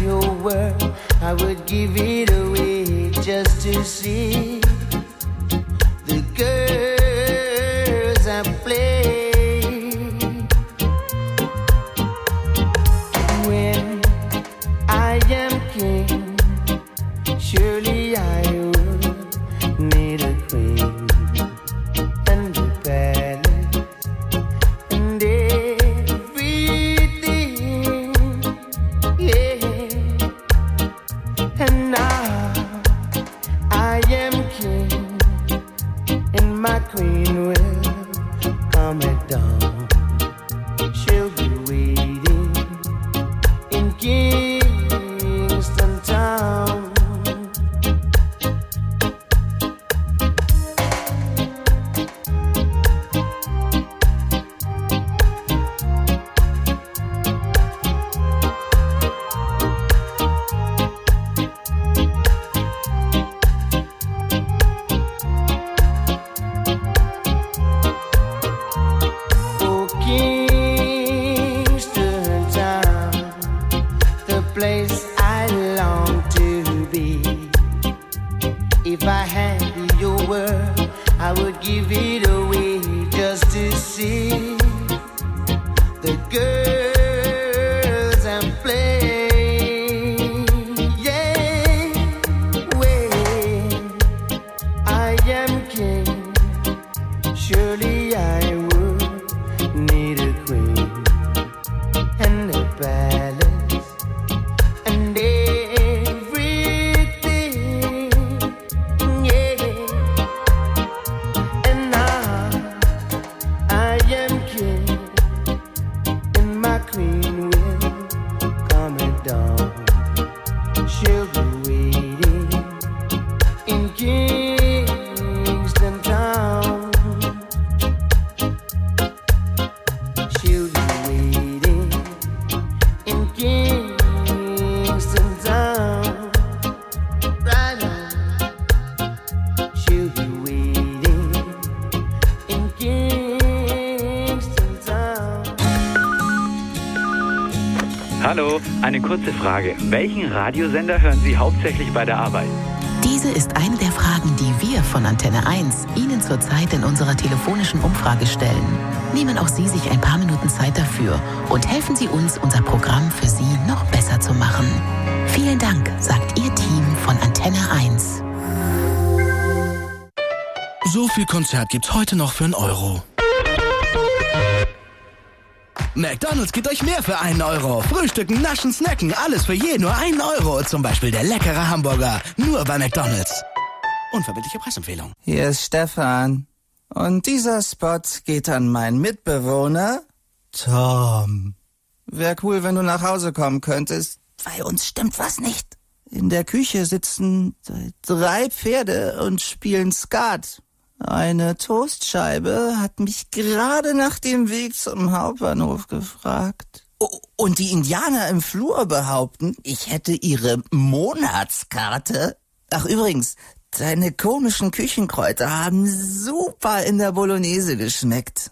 your world, I would give it away just to see the girls I play. When I am king, surely I will need a queen and a palace and everything, yeah. And now I am king, and my queen will come at dawn. She'll be waiting in Kingston Town. Oh, Kingston Town, the place I long to be. If I had your word, I would give it away just to see the girls and play. Yeah, when I am king, surely I would need a queen and a palace and everything, yeah. And now I am king, and my queen will come at dawn. She'll be waiting in Kingston Town. She'll be waiting in Kingston Town. Right now, she'll be waiting in Kingston Town. Hallo, eine kurze Frage. Welchen Radiosender hören Sie hauptsächlich bei der Arbeit? Diese ist eine der Fragen, die wir von Antenne 1 Ihnen zurzeit in unserer telefonischen Umfrage stellen. Nehmen auch Sie sich ein paar Minuten Zeit dafür und helfen Sie uns, unser Programm für Sie noch besser zu machen. Vielen Dank, sagt Ihr Team von Antenne 1. So viel Konzert gibt's heute noch für €1. McDonald's gibt euch mehr für €1. Frühstücken, naschen, snacken, alles für je nur €1. Zum Beispiel der leckere Hamburger, nur bei McDonald's. Unverbindliche Preisempfehlung. Hier ist Stefan. Und dieser Spot geht an meinen Mitbewohner Tom. Wär cool, wenn du nach Hause kommen könntest. Bei uns stimmt was nicht. In der Küche sitzen 3 Pferde und spielen Skat. Eine Toastscheibe hat mich gerade nach dem Weg zum Hauptbahnhof gefragt. Und die Indianer im Flur behaupten, ich hätte ihre Monatskarte. Ach übrigens, deine komischen Küchenkräuter haben super in der Bolognese geschmeckt.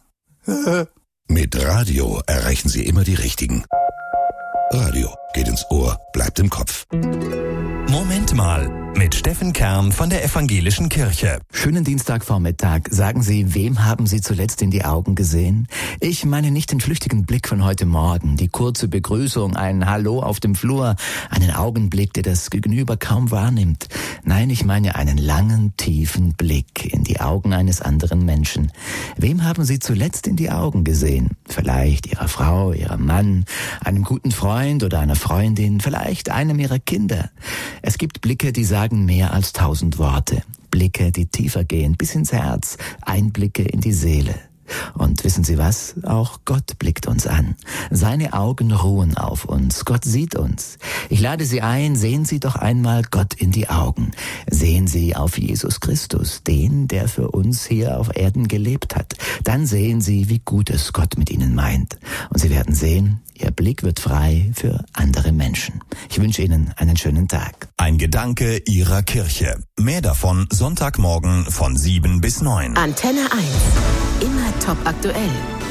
Mit Radio erreichen Sie immer die Richtigen. Radio geht ins Ohr, bleibt im Kopf. Moment mal, mit Steffen Kern von der Evangelischen Kirche. Schönen Dienstagvormittag. Sagen Sie, wem haben Sie zuletzt in die Augen gesehen? Ich meine nicht den flüchtigen Blick von heute Morgen, die kurze Begrüßung, ein Hallo auf dem Flur, einen Augenblick, der das Gegenüber kaum wahrnimmt. Nein, ich meine einen langen, tiefen Blick in die Augen eines anderen Menschen. Wem haben Sie zuletzt in die Augen gesehen? Vielleicht Ihrer Frau, Ihrem Mann, einem guten Freund oder einer Freundin, vielleicht einem Ihrer Kinder. Es gibt Blicke, die sagen mehr als 1000 Worte. Blicke, die tiefer gehen, bis ins Herz. Einblicke in die Seele. Und wissen Sie was? Auch Gott blickt uns an. Seine Augen ruhen auf uns. Gott sieht uns. Ich lade Sie ein, sehen Sie doch einmal Gott in die Augen. Sehen Sie auf Jesus Christus, den, der für uns hier auf Erden gelebt hat. Dann sehen Sie, wie gut es Gott mit Ihnen meint. Und Sie werden sehen, Ihr Blick wird frei für andere Menschen. Ich wünsche Ihnen einen schönen Tag. Ein Gedanke Ihrer Kirche. Mehr davon Sonntagmorgen von 7 bis 9. Antenne 1. Immer top aktuell.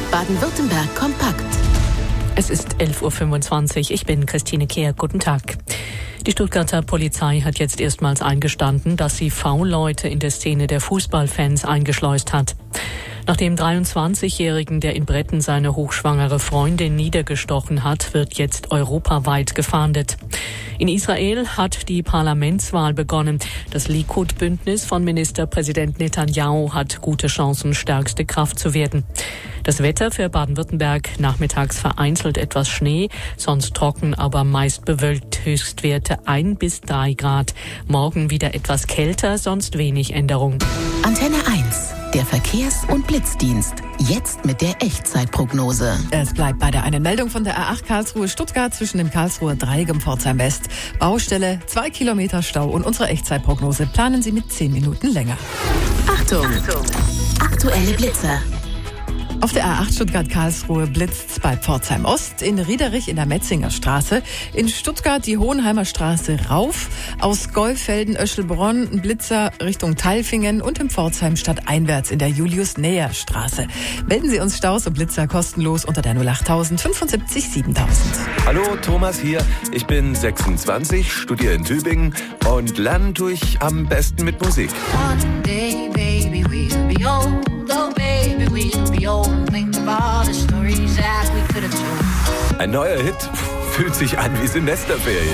Baden-Württemberg kompakt. Es ist 11.25 Uhr. Ich bin Christine Kehr. Guten Tag. Die Stuttgarter Polizei hat jetzt erstmals eingestanden, dass sie V-Leute in der Szene der Fußballfans eingeschleust hat. Nach dem 23-Jährigen, der in Bretten seine hochschwangere Freundin niedergestochen hat, wird jetzt europaweit gefahndet. In Israel hat die Parlamentswahl begonnen. Das Likud-Bündnis von Ministerpräsident Netanyahu hat gute Chancen, stärkste Kraft zu werden. Das Wetter für Baden-Württemberg: nachmittags vereinzelt etwas Schnee, sonst trocken, aber meist bewölkt. Höchstwerte 1 bis 3 Grad. Morgen wieder etwas kälter, sonst wenig Änderung. Antenne 1, der Verkehrs- und Blitzdienst. Jetzt mit der Echtzeitprognose. Es bleibt bei der einen Meldung von der A8 Karlsruhe-Stuttgart zwischen dem Karlsruher Dreieck und Pforzheim West. Baustelle, 2 Kilometer Stau und unsere Echtzeitprognose planen Sie mit 10 Minuten länger. Achtung! Aktuelle Blitzer. Auf der A8 Stuttgart-Karlsruhe blitzt's bei Pforzheim Ost, in Riederich in der Metzinger Straße, in Stuttgart die Hohenheimer Straße rauf, aus Golfelden-Öschelbronn ein Blitzer Richtung Tailfingen und in Pforzheim stadteinwärts in der Julius-Näher-Straße. Melden Sie uns Staus und Blitzer kostenlos unter der 08000 75 7000. Hallo, Thomas hier. Ich bin 26, studiere in Tübingen und lernen tue ich am besten mit Musik. One day, baby, we'll be old. Oh, baby, we'll be old. Think of all the stories that we could have told. Ein neuer Hit fühlt sich an wie Semesterferien.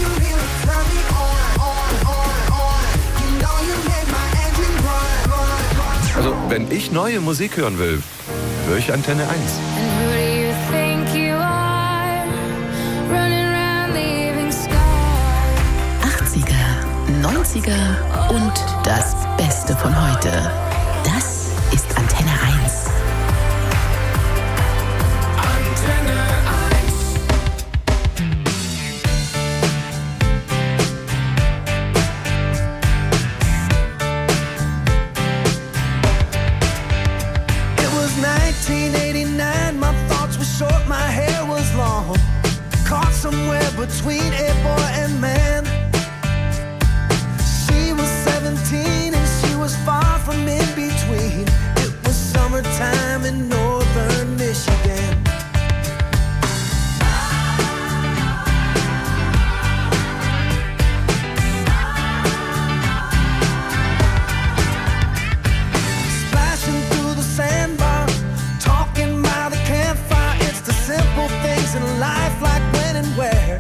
Also, wenn ich neue Musik hören will, höre ich Antenne 1. '80er, 90er und das Beste von heute. Das ist Antenne 1. Antenne 1. It was 1989, my thoughts were short, my hair was long. Caught somewhere between a boy and man. She was 17 and she was far from in between. It was summertime in northern Michigan. Splashing through the sandbar, talking by the campfire. It's the simple things in life, like when and where.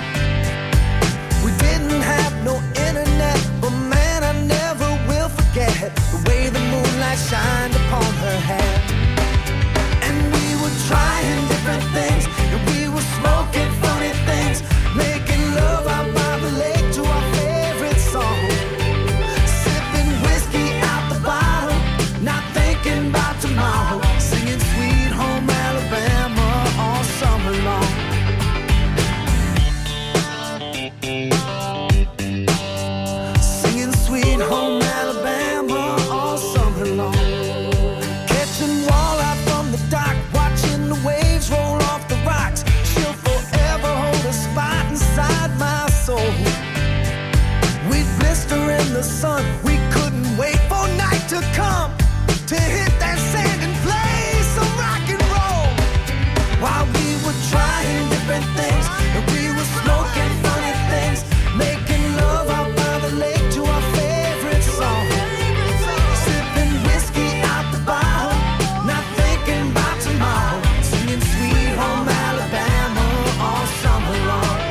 We didn't have no internet, but man, I never will forget the way the moonlight shined upon her hair. And we were trying different things, and we were smoking funny things, making love out by the lake to our favorite song, sipping whiskey out the bottle, not thinking about tomorrow, singing Sweet Home Alabama all summer long. Singing Sweet Home Alabama all summer long. Catching walleye from the dock, watching the waves roll off the rocks. She'll forever hold a spot inside my soul. We'd blister in the sun, we couldn't wait for night to come to hit that sand and play some rock and roll. While we were trying different things, and we were smoking funny things, making love out by the lake to our favorite song, sipping whiskey out the bottle, not thinking about tomorrow, singing Sweet Home Alabama all summer long.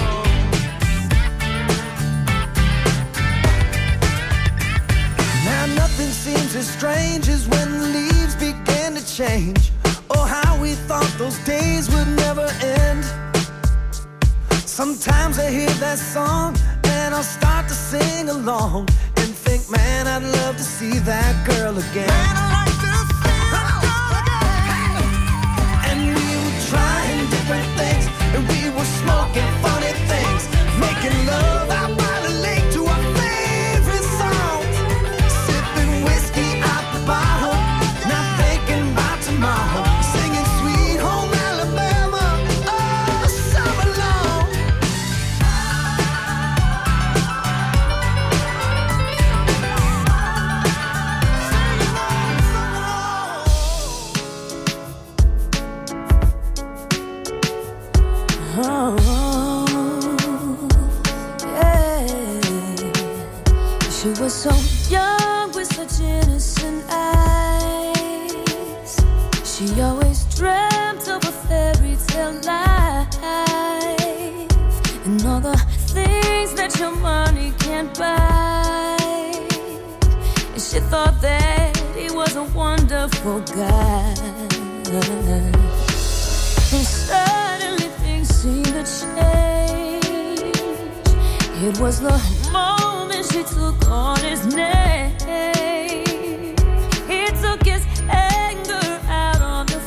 Now nothing seems as strange as when the leaves began to change. Oh, how we thought those days would never end. Sometimes I hear that song and I'll start to sing along and think, man, I'd love to see that girl again. Man, I'd like to see that girl again. And we were trying different things, and we were smoking funny things, making love out by the lake to our favorite songs, sipping whiskey out the bottle, not thinking about tomorrow, singing Sweet Home Alabama all summer long. She was so young with such innocent eyes. She always dreamt of a fairy tale life and all the things that your money can't buy. And she thought that he was a wonderful guy. And suddenly things seemed to change. It was the moment she took on his name. He took his anger out on the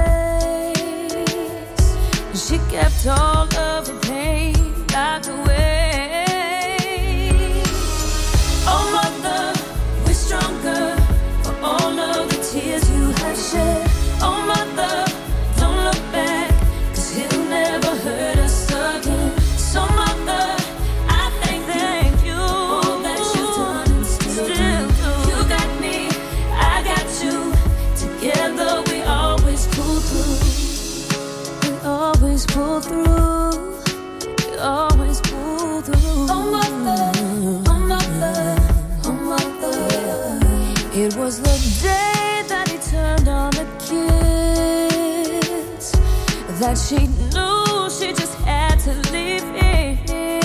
face. And she kept all of her pain locked away. Oh mother, we're stronger for all of the tears you have shed. Oh mother, don't look back, 'cause he'll never hurt us again. So mother, I thank you all that you've done and still do. You got me, I got you. Together we always pull through. We always pull through. We always pull through. Oh mother, oh mother, oh mother. It was the day that he turned on the kids that she knew she just had to leave him.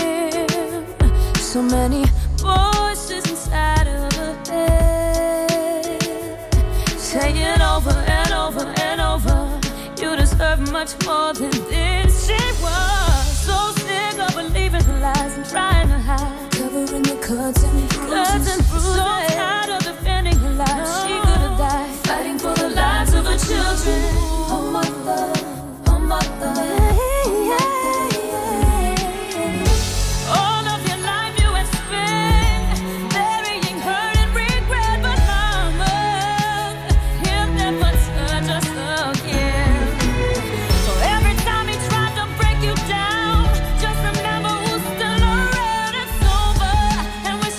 So many voices inside of her head saying over and over and over, you deserve much more than this. She was so sick of believing the lies and trying to hide, covering the cuts and bruises. So tired of defending her life, she could have died fighting for the lives of her children. Oh mother, oh mother. All of your life you have spent burying hurt and regret, but mama, he'll never touch us again. So every time he tried to break you down, just remember who's still around. It's over, and we're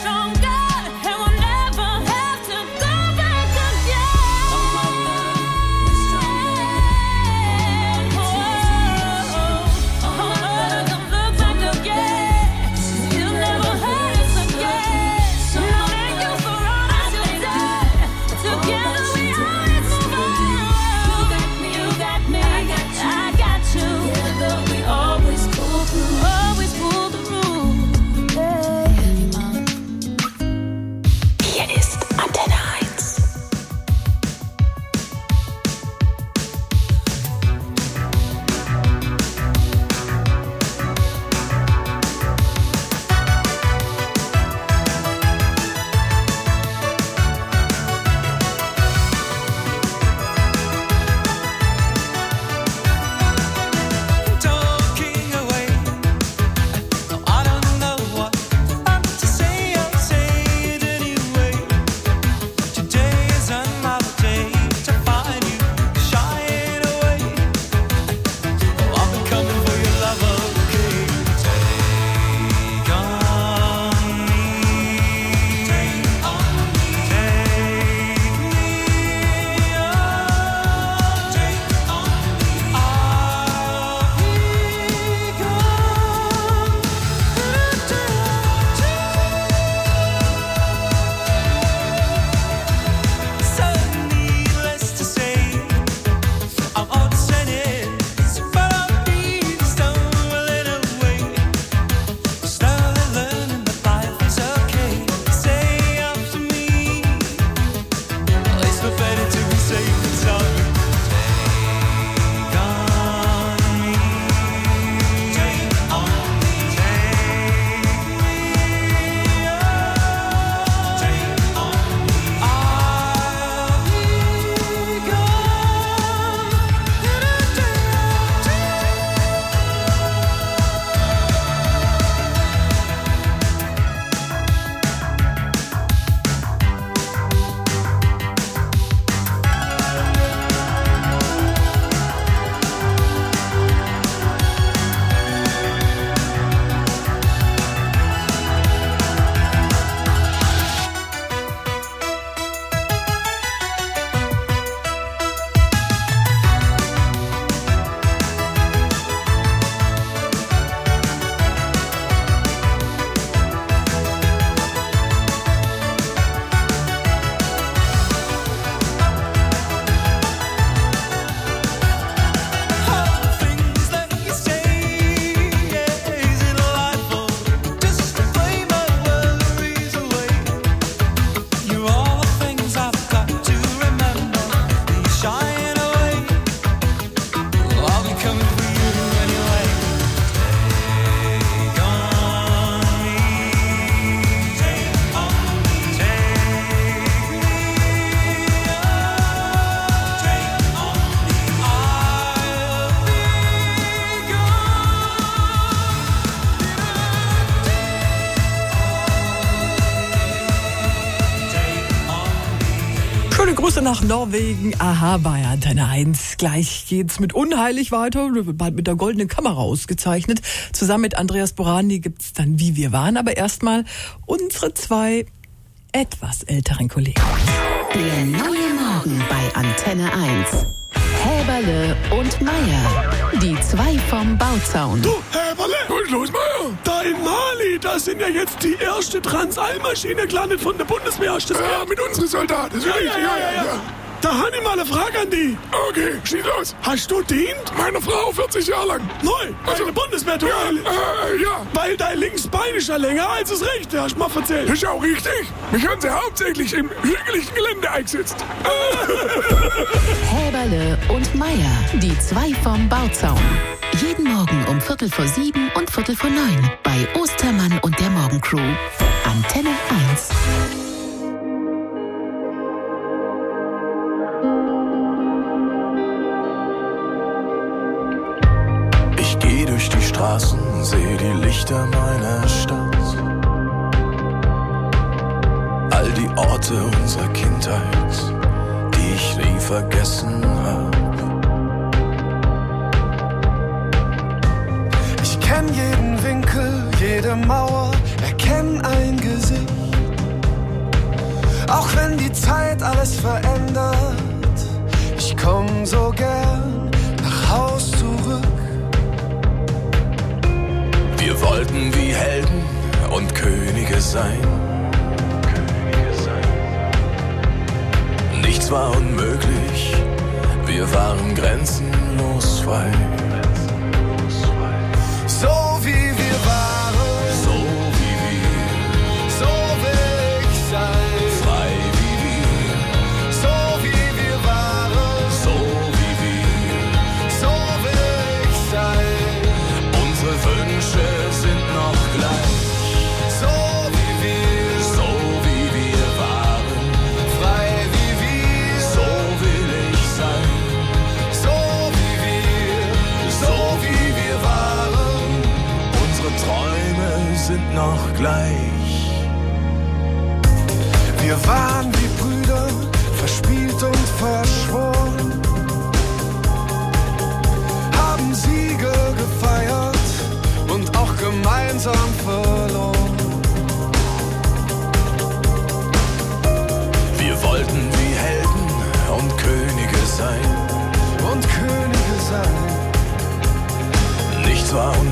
Grüße nach Norwegen. Aha, bei Antenne 1. Gleich geht's mit Unheilig weiter. Bald mit der goldenen Kamera ausgezeichnet. Zusammen mit Andreas Borani gibt's dann Wie wir waren. Aber erstmal unsere zwei etwas älteren Kollegen. Der neue Morgen bei Antenne 1. Häberle und Meier. Die zwei vom Bauzaun. Du, Häberle! Und los, Meier! Da in Mali, da sind ja jetzt die erste Transall-Maschine gelandet von der Bundeswehr. Hast du das gehört? Mit unseren Soldaten. Ja. Da habe ich mal eine Frage an die. Okay, schieß los. Hast du dient? Meine Frau 40 Jahre lang. Neu? Also der Bundeswehr, du? Ja. Weil dein Linksbein ist ja länger als das rechte, hast du mal erzählt. Das ist auch richtig. Mich haben sie hauptsächlich im hügeligen Gelände eingesetzt. Häberle und Meier, die zwei vom Bauzaun. Jeden Morgen um 7:15 und 8:45 bei Ostermann und der Morgencrew. Antenne 1. Durch die Straßen, sehe die Lichter meiner Stadt. All die Orte unserer Kindheit, die ich nie vergessen hab. Ich kenn jeden Winkel, jede Mauer, erkenn ein Gesicht. Auch wenn die Zeit alles verändert, ich komm so gern nach Haus zurück. Wir wollten wie Helden und Könige sein. Nichts war unmöglich, wir waren grenzenlos frei. So wie wir waren, so wie wir, so will ich sein. Frei wie wir, so wie wir waren, so wie wir, so will ich sein. Unsere Wünsche sind noch gleich. So wie wir waren, frei wie wir, so will ich sein. So wie wir waren, unsere Träume sind noch gleich. Wir waren wie Brüder, verspielt und verschworen, haben Siege gefeiert und auch gemeinsam verloren. Wir wollten wie Helden und Könige sein. Und Könige sein. Nichts war